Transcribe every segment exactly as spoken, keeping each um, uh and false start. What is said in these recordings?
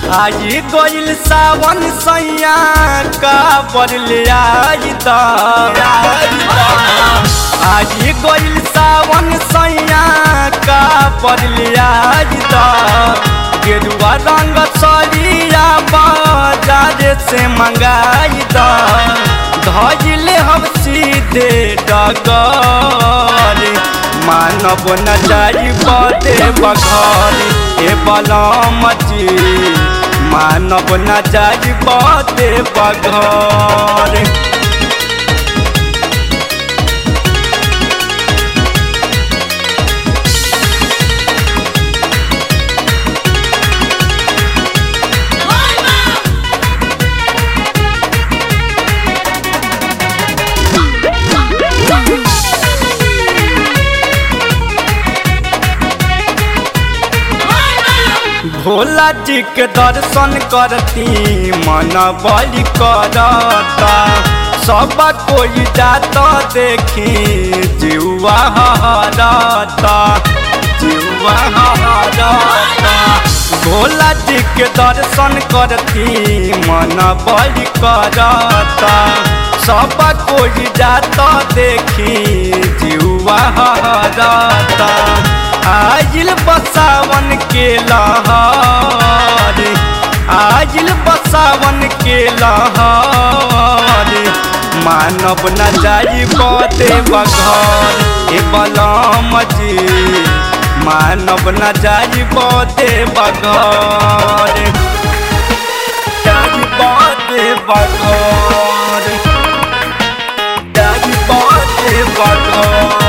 आई गइल सावन सैया का बरले आई द आई गइल सावन सैया का बरले आई द गेरुआ रंग सरिया बाजार से मंगाई द धइले हम सीधे डगर मानव न जाई बदे बघर ए बलमती मानव न जाई बदे बघर। भोला जी के दर्शन करती मन बलि करता सब कोई जाता देखी जीवा हरता जीवा हरता भोला जी के दर्शन करती मन बलि करता सब कोई जाता देखी जीवा हरता आजिल बसावन के लहर आजिल बसावन के लहर मानव न जाई बदे बघर ए बलमती मानव न जाई बदे बघर जाई बदे बघर जाई बदे बघर।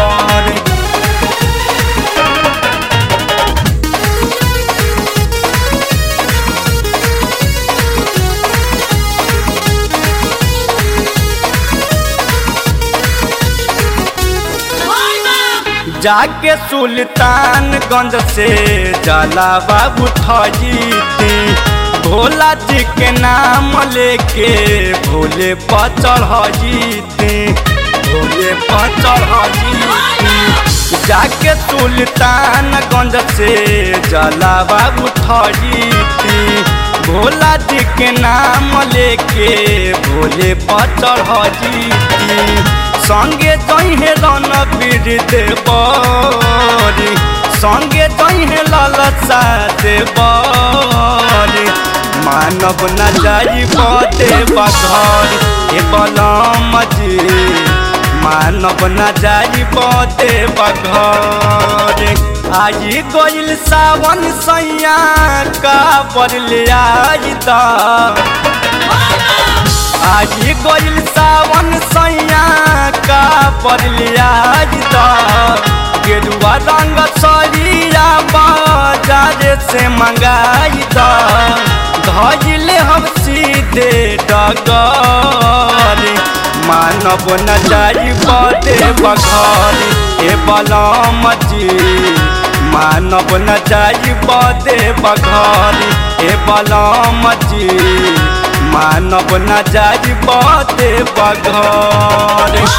जाके सुल्तानगंज से जाला बाबू ठजीती भोला जी के नाम लेके भोले पर चढ़ीती भोले पर चढ़ीती जाके सुल्तानगंज से जाला बाबू ठजीती भोला जी के नाम लेके भोले पर चढ़ीती संगे जइहे रणबीर देवरी संगे जइहे ललसा देवरी मानव न जाई बदे बघर ए बलमती मानव न जाई बदे बघर। आई गइल सावन सैया का बरले आई द आई गइल सावन सैया का बरले आई द गेरुआ रंग सरिया बाजार से मंगाई द धइले हम सीधे डगर मानव न जाई बदे बघर ए बलमती मानव न जाई बदे बघर ए बलमती मानव न जाई बदे बघर।